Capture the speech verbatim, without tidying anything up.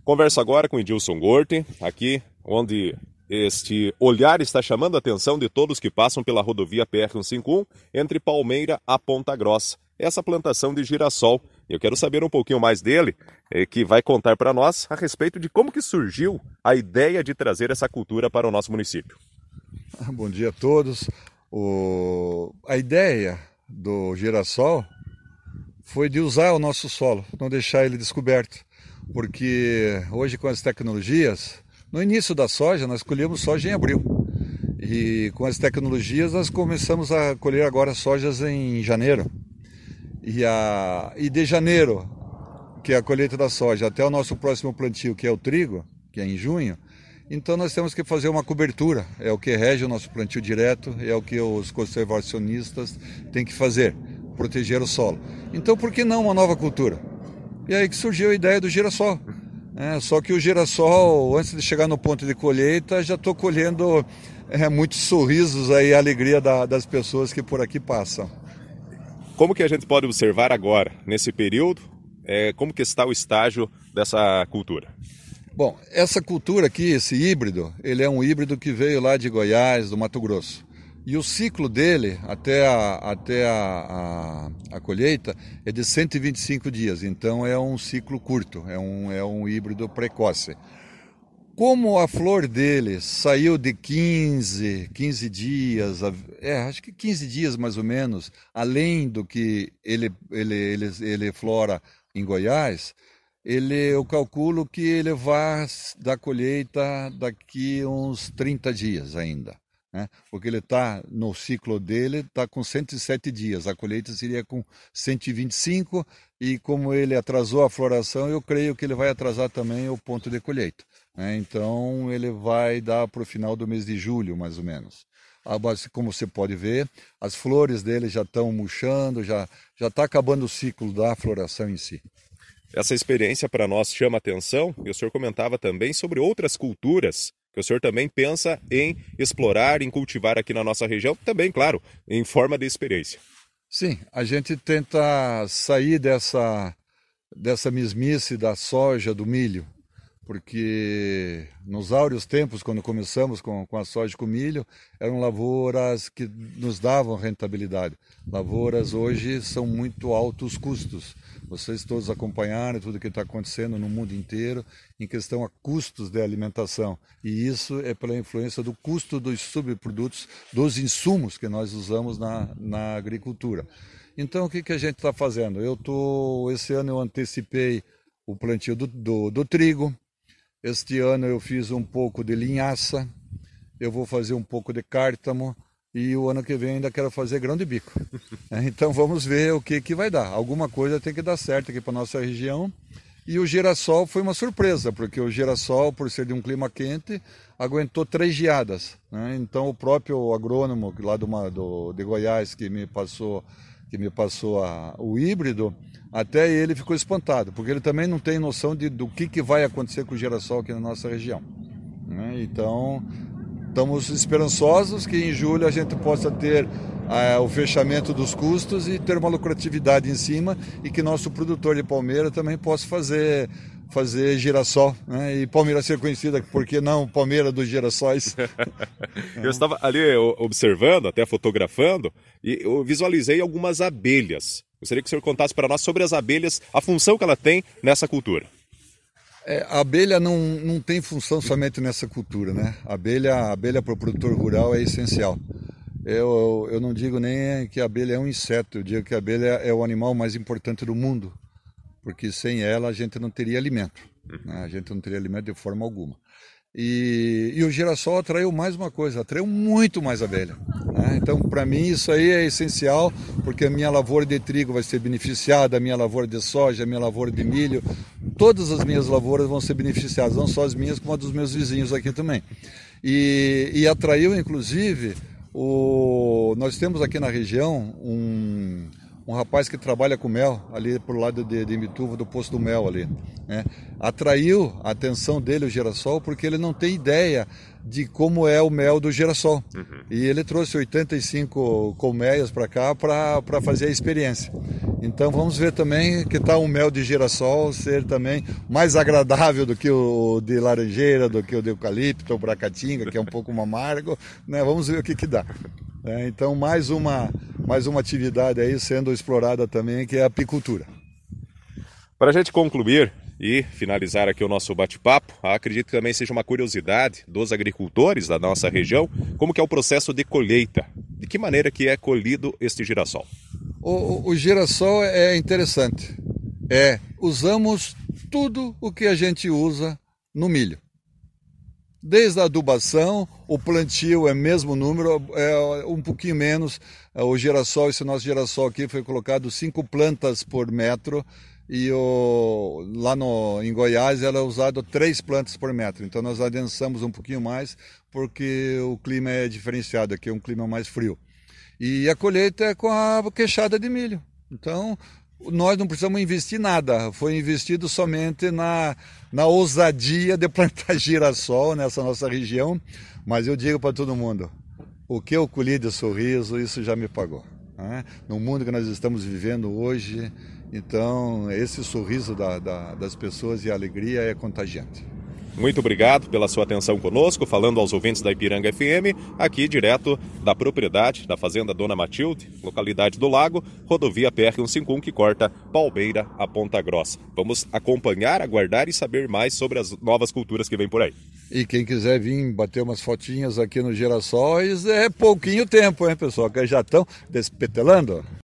Converso agora com Edilson Gorte, aqui onde este olhar está chamando a atenção de todos que passam pela rodovia P R cento e cinquenta e um entre Palmeira a Ponta Grossa. Essa plantação de girassol. Eu quero saber um pouquinho mais dele, que vai contar para nós a respeito de como que surgiu a ideia de trazer essa cultura para o nosso município. Bom dia a todos. O... A ideia do girassol foi de usar o nosso solo, não deixar ele descoberto. Porque hoje com as tecnologias, no início da soja nós colhemos soja em abril. E com as tecnologias nós começamos a colher agora sojas em janeiro. E, a... e de janeiro, que é a colheita da soja, até o nosso próximo plantio, que é o trigo, que é em junho, então nós temos que fazer uma cobertura. É o que rege o nosso plantio direto, é o que os conservacionistas têm que fazer, proteger o solo. Então por que não uma nova cultura? E aí que surgiu a ideia do girassol. É, só que o girassol, antes de chegar no ponto de colheita, já estou colhendo é, muitos sorrisos aí, a alegria da, das pessoas que por aqui passam. Como que a gente pode observar agora, nesse período, é, como que está o estágio dessa cultura? Bom, essa cultura aqui, esse híbrido, ele é um híbrido que veio lá de Goiás, do Mato Grosso. E o ciclo dele, até a, até a, a, a colheita, é de cento e vinte e cinco dias. Então é um ciclo curto, é um, é um híbrido precoce. Como a flor dele saiu de quinze, quinze dias, é, acho que quinze dias mais ou menos, além do que ele, ele, ele, ele flora em Goiás, ele, eu calculo que ele vai dar colheita daqui uns trinta dias ainda. Né? Porque ele está no ciclo dele, está com cento e sete dias, a colheita seria com cento e vinte e cinco, e como ele atrasou a floração, eu creio que ele vai atrasar também o ponto de colheita. Né? Então ele vai dar para o final do mês de julho, mais ou menos. Como você pode ver, as flores dele já estão murchando, já já está acabando o ciclo da floração em si. Essa experiência para nós chama atenção, e o senhor comentava também sobre outras culturas que o senhor também pensa em explorar, em cultivar aqui na nossa região, também, claro, em forma de experiência. Sim, a gente tenta sair dessa, dessa mesmice da soja, do milho, porque nos áureos tempos, quando começamos com, com a soja e com o milho, eram lavouras que nos davam rentabilidade. Lavouras hoje são muito altos custos. Vocês todos acompanharam tudo o que está acontecendo no mundo inteiro em questão a custos de alimentação. E isso é pela influência do custo dos subprodutos, dos insumos que nós usamos na, na agricultura. Então, o que, que a gente está fazendo? Eu tô, esse ano eu antecipei o plantio do, do, do trigo. Este ano eu fiz um pouco de linhaça. Eu vou fazer um pouco de cártamo. E o ano que vem ainda quero fazer grão de bico. Então vamos ver o que, que vai dar. Alguma coisa tem que dar certo aqui para a nossa região. E o girassol foi uma surpresa, porque o girassol, por ser de um clima quente, aguentou três geadas. Né? Então o próprio agrônomo lá do, do, de Goiás que me passou, que me passou a, o híbrido, até ele ficou espantado, porque ele também não tem noção de, do que, que vai acontecer com o girassol aqui na nossa região. Né? Então estamos esperançosos que em julho a gente possa ter ah, o fechamento dos custos e ter uma lucratividade em cima e que nosso produtor de palmeira também possa fazer, fazer girassol. Né? E Palmeira ser conhecida, por que não Palmeira dos girassóis? Eu estava ali observando, até fotografando, e eu visualizei algumas abelhas. Gostaria que o senhor contasse para nós sobre as abelhas, a função que ela tem nessa cultura. É, a abelha não, não tem função somente nessa cultura, né? A abelha, a abelha para o produtor rural é essencial. Eu, eu não digo nem que a abelha é um inseto, eu digo que a abelha é o animal mais importante do mundo, porque sem ela a gente não teria alimento, né? A gente não teria alimento de forma alguma. E, e o girassol atraiu mais uma coisa, atraiu muito mais abelha. Né? Então, para mim, isso aí é essencial, porque a minha lavoura de trigo vai ser beneficiada, a minha lavoura de soja, a minha lavoura de milho, todas as minhas lavouras vão ser beneficiadas, não só as minhas, como a dos meus vizinhos aqui também. E, e atraiu, inclusive, o, nós temos aqui na região um, um rapaz que trabalha com mel, ali pro lado de, de Imbituva, do Poço do Mel ali, né? Atraiu a atenção dele o girassol, porque ele não tem ideia de como é o mel do girassol. Uhum. E ele trouxe oitenta e cinco colmeias para cá para fazer a experiência. Então vamos ver também que tal um mel de girassol ser também mais agradável do que o de laranjeira, do que o de eucalipto ou bracatinga, que é um pouco amargo, né? Vamos ver o que que dá. É, então mais uma, mais uma atividade aí sendo explorada também, que é a apicultura. Para a gente concluir e finalizar aqui o nosso bate-papo, acredito que também seja uma curiosidade dos agricultores da nossa região, como que é o processo de colheita. De que maneira que é colhido este girassol? O, o girassol é interessante. É, usamos tudo o que a gente usa no milho. Desde a adubação, o plantio é mesmo número, é um pouquinho menos. O girassol, esse nosso girassol aqui foi colocado cinco plantas por metro, e o, lá no, em Goiás era usado três plantas por metro. Então nós adensamos um pouquinho mais, porque o clima é diferenciado, aqui é um clima mais frio. E a colheita é com a queixada de milho. Então nós não precisamos investir nada, foi investido somente na, na ousadia de plantar girassol nessa nossa região. Mas eu digo para todo mundo, o que eu colhi de sorriso, isso já me pagou, né? No mundo que nós estamos vivendo hoje, então esse sorriso da, da, das pessoas e a alegria é contagiante. Muito obrigado pela sua atenção conosco, falando aos ouvintes da Ipiranga F M, aqui direto da propriedade da Fazenda Dona Matilde, localidade do Lago, rodovia P R cento e cinquenta e um que corta Palmeira a Ponta Grossa. Vamos acompanhar, aguardar e saber mais sobre as novas culturas que vêm por aí. E quem quiser vir bater umas fotinhas aqui no Girassóis, é pouquinho tempo, hein, pessoal, que já estão despetelando.